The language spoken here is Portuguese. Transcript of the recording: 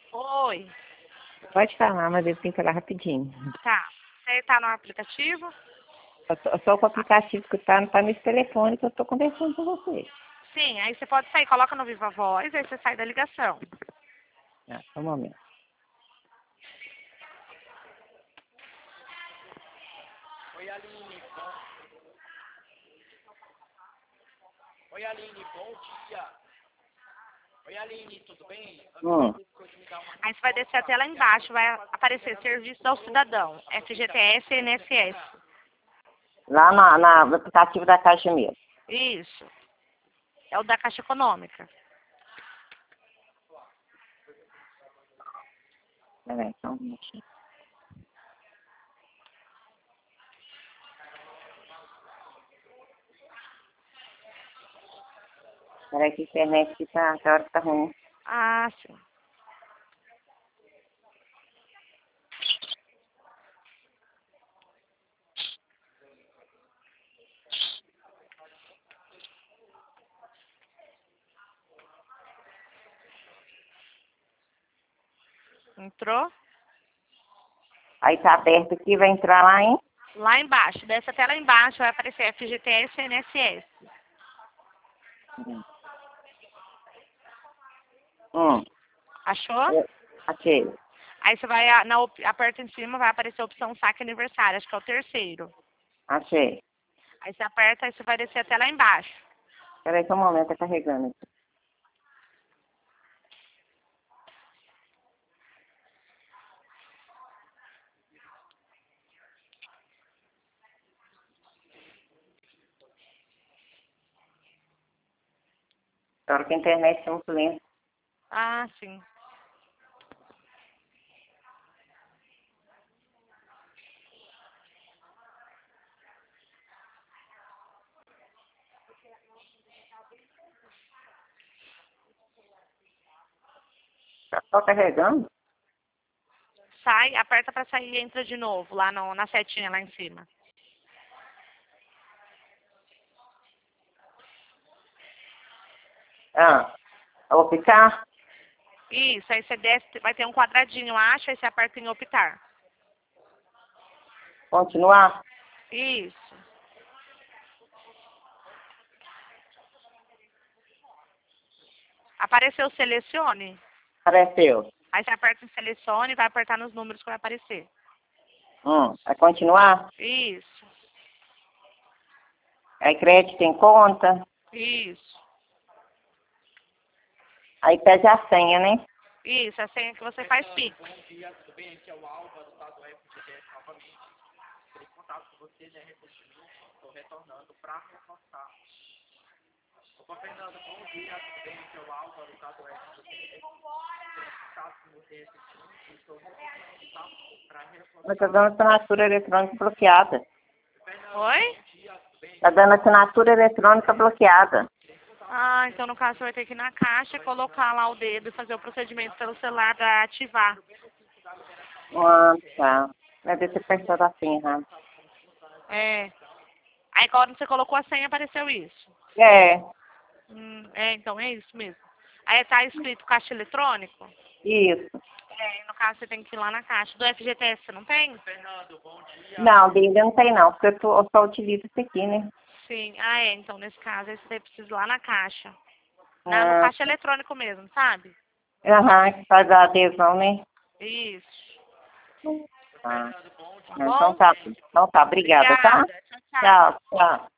Oi. Pode falar, mas eu tenho que falar rapidinho. Tá. Você tá no aplicativo? Só com o aplicativo que tá nesse telefone que eu tô conversando com você. Sim, aí você pode sair, coloca no Viva Voz, aí você sai da ligação. Só um momento. Oi, Aline. Oi, Aline, bom dia. Oi, Aline, tudo bem? Aí você vai descer até lá embaixo, vai aparecer Serviço ao Cidadão, FGTS e INSS. Lá no aplicativo da Caixa mesmo. Isso. É o da Caixa Econômica. Peraí, só um minutinho. Peraí que a internet que tá, a hora que tá ruim. Ah, sim. Entrou? Aí tá aberto aqui, vai entrar lá, hein? Lá embaixo, desce até lá embaixo, vai aparecer FGTS e INSS. Achou? Achei. Aí você vai, aperta em cima, vai aparecer a opção saque aniversário, acho que é o terceiro. Achei. Aí você aperta, aí você vai descer até lá embaixo. Peraí só um momento, tá carregando aqui. Agora que a internet é muito lenta. Ah, sim. Tá só carregando? Sai, aperta pra sair e entra de novo, lá na setinha lá em cima. Eu vou ficar? Isso, aí você desce, vai ter um quadradinho, acha, aí você aperta em optar. Continuar? Isso. Apareceu selecione? Apareceu. Aí você aperta em selecione e vai apertar nos números que vai aparecer. Vai continuar? Isso. Aí crédito em conta. Isso. Aí pede a senha, né? Isso, é a senha que você faz Pix. Bom dia, tudo bem? Aqui é o Álvaro, tá, do FGTS novamente. Entrei em contato com você, né, recentemente. Estou retornando para reforçar. Opa, Fernando, bom dia, tudo bem? Aqui é o Álvaro, tá, do FGTS. Entrei em contato com você recentemente. Estou retornando, tá, para reforçar. Mas tá dando assinatura eletrônica bloqueada. Oi? Tá dando assinatura eletrônica bloqueada. Ah, então no caso você vai ter que ir na caixa, colocar lá o dedo e fazer o procedimento pelo celular para ativar. Tá. Deve ter pensado assim, errado. É. Aí quando você colocou a senha apareceu isso. É, Então é isso mesmo. Aí tá escrito caixa eletrônico? isso. No caso você tem que ir lá na caixa. Do FGTS você não tem? Fernando, bom dia. Não, dele não tem não, porque eu só utilizo isso aqui, né? Sim. Ah, é. Então nesse caso aí você precisa ir lá na caixa. No Ah, caixa eletrônico mesmo, sabe? que faz a adesão, né? Isso. Ah, Tá então bom? tá. Então tá, obrigada, tá? Obrigada. Tchau, tchau. Tchau, tchau.